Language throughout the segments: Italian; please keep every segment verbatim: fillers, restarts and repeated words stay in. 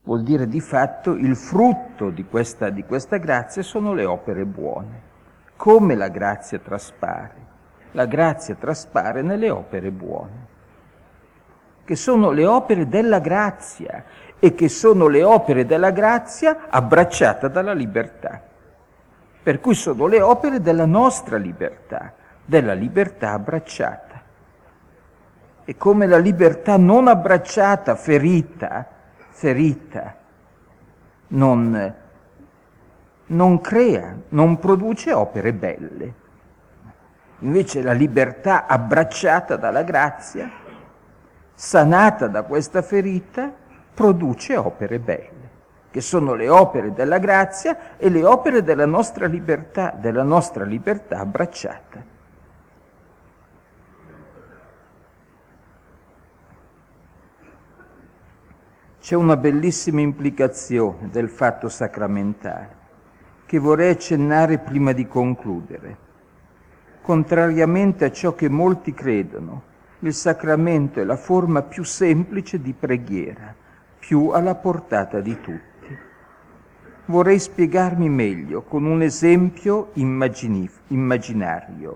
Vuol dire di fatto il frutto di questa, di questa grazia sono le opere buone. Come la grazia traspare? La grazia traspare nelle opere buone, che sono le opere della grazia e che sono le opere della grazia abbracciata dalla libertà. Per cui sono le opere della nostra libertà, della libertà abbracciata. E come la libertà non abbracciata, ferita, ferita, non, non crea, non produce opere belle. Invece la libertà abbracciata dalla grazia, sanata da questa ferita, produce opere belle, che sono le opere della grazia e le opere della nostra libertà, della nostra libertà abbracciata. C'è una bellissima implicazione del fatto sacramentale che vorrei accennare prima di concludere. Contrariamente a ciò che molti credono, il sacramento è la forma più semplice di preghiera, più alla portata di tutti. Vorrei spiegarmi meglio con un esempio immaginif- immaginario.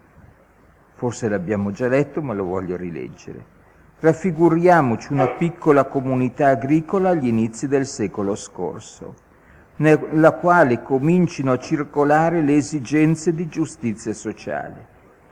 Forse l'abbiamo già letto, ma lo voglio rileggere. Raffiguriamoci una piccola comunità agricola agli inizi del secolo scorso, nella quale comincino a circolare le esigenze di giustizia sociale.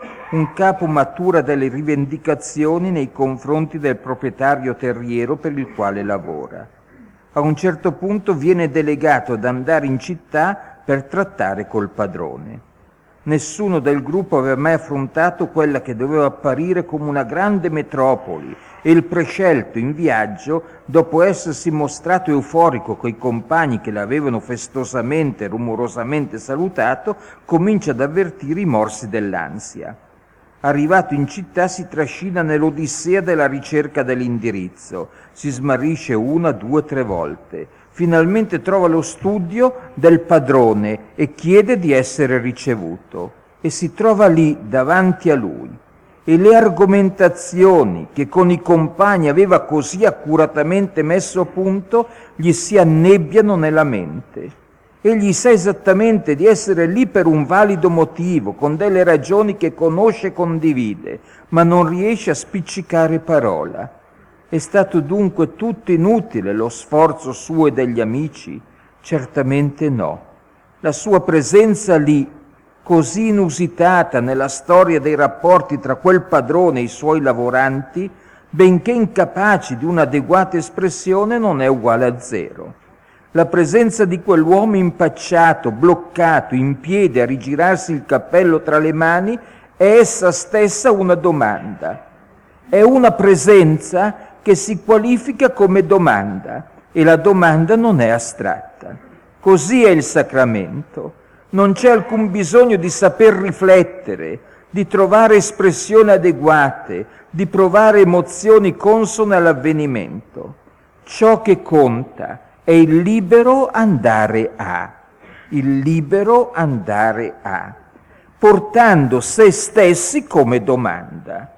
Un capo matura delle rivendicazioni nei confronti del proprietario terriero per il quale lavora. A un certo punto viene delegato ad andare in città per trattare col padrone. Nessuno del gruppo aveva mai affrontato quella che doveva apparire come una grande metropoli e il prescelto in viaggio, dopo essersi mostrato euforico coi compagni che l'avevano festosamente e rumorosamente salutato, comincia ad avvertire i morsi dell'ansia. Arrivato in città si trascina nell'odissea della ricerca dell'indirizzo, si smarrisce una, due, tre volte. Finalmente trova lo studio del padrone e chiede di essere ricevuto. E si trova lì davanti a lui. E le argomentazioni che con i compagni aveva così accuratamente messo a punto gli si annebbiano nella mente. Egli sa esattamente di essere lì per un valido motivo, con delle ragioni che conosce e condivide, ma non riesce a spiccicare parola. È stato dunque tutto inutile lo sforzo suo e degli amici? Certamente no. La sua presenza lì, così inusitata nella storia dei rapporti tra quel padrone e i suoi lavoranti, benché incapaci di un'adeguata espressione, non è uguale a zero. La presenza di quell'uomo impacciato, bloccato, in piedi a rigirarsi il cappello tra le mani, è essa stessa una domanda. È una presenza che si qualifica come domanda e la domanda non è astratta. Così è il sacramento. Non c'è alcun bisogno di saper riflettere, di trovare espressioni adeguate, di provare emozioni consone all'avvenimento. Ciò che conta è il libero andare a, il libero andare a, portando se stessi come domanda,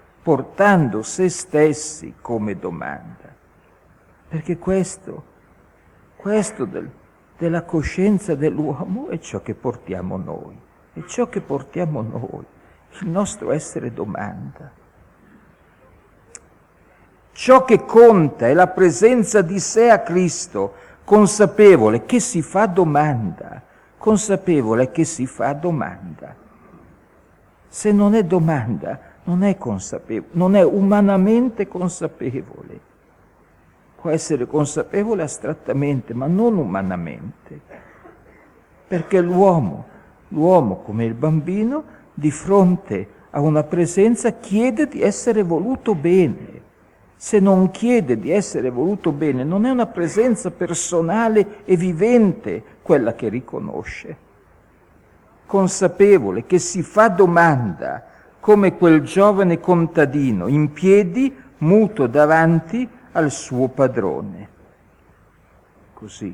portando se stessi come domanda. Perché questo, questo del, della coscienza dell'uomo è ciò che portiamo noi, è ciò che portiamo noi, il nostro essere domanda. Ciò che conta è la presenza di sé a Cristo, consapevole che si fa domanda, consapevole che si fa domanda. Se non è domanda, non è consapevole, non è umanamente consapevole. Può essere consapevole astrattamente, ma non umanamente. Perché l'uomo, l'uomo come il bambino, di fronte a una presenza chiede di essere voluto bene. Se non chiede di essere voluto bene, non è una presenza personale e vivente quella che riconosce. Consapevole che si fa domanda, come quel giovane contadino, in piedi, muto davanti al suo padrone. Così.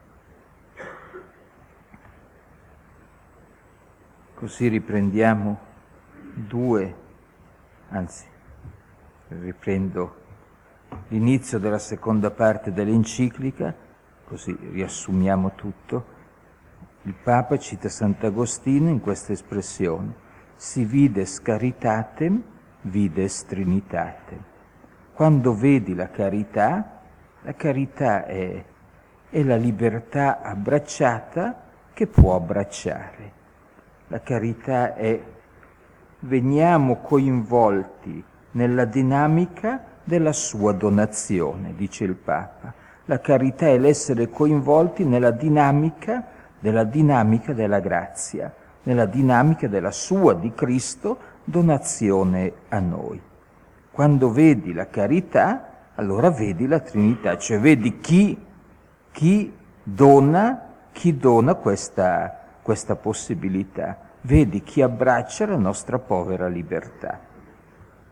Così riprendiamo due, anzi, riprendo l'inizio della seconda parte dell'enciclica, così riassumiamo tutto, il Papa cita Sant'Agostino in questa espressione: si vides caritatem, vides Trinitatem. Quando vedi la carità, la carità è, è la libertà abbracciata che può abbracciare. La carità è: veniamo coinvolti nella dinamica della sua donazione, dice il Papa. La carità è l'essere coinvolti nella dinamica della dinamica della grazia, nella dinamica della sua, di Cristo, donazione a noi. Quando vedi la carità, allora vedi la Trinità, cioè vedi chi, chi dona, chi dona questa, questa possibilità, vedi chi abbraccia la nostra povera libertà.